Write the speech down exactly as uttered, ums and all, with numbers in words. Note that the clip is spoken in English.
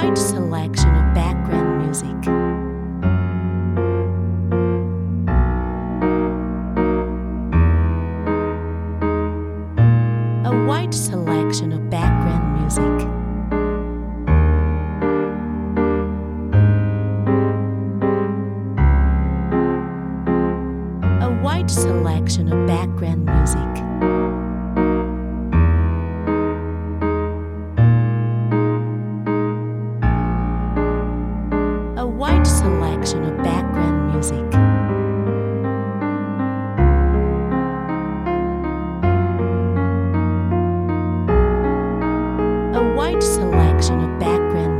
wide selection of background music. A wide selection of background music. A wide selection of background music. A wide selection of background music. A wide selection of background